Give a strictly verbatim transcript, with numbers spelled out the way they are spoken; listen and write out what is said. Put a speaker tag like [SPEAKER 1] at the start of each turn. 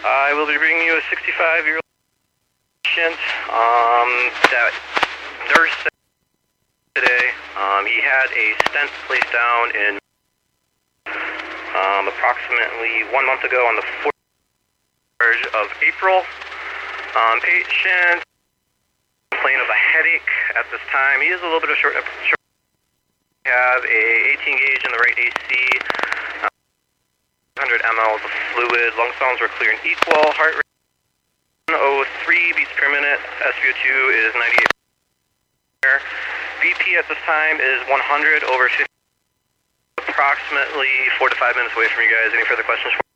[SPEAKER 1] I will be bringing you a sixty-five-year-old patient um, that nurse today. Um, he had a stent placed down in um, approximately one month ago on the fourth of April. Um, patient complained of a headache at this time. He is a little bit of short. short we have a eighteen gauge in the right A C. Uh, one hundred milliliters of fluid. Lung sounds were clear and equal. Heart rate one oh three beats per minute. S p O two is ninety-eight. B P at this time is one hundred over fifty. Approximately four to five minutes away from you guys. Any further questions?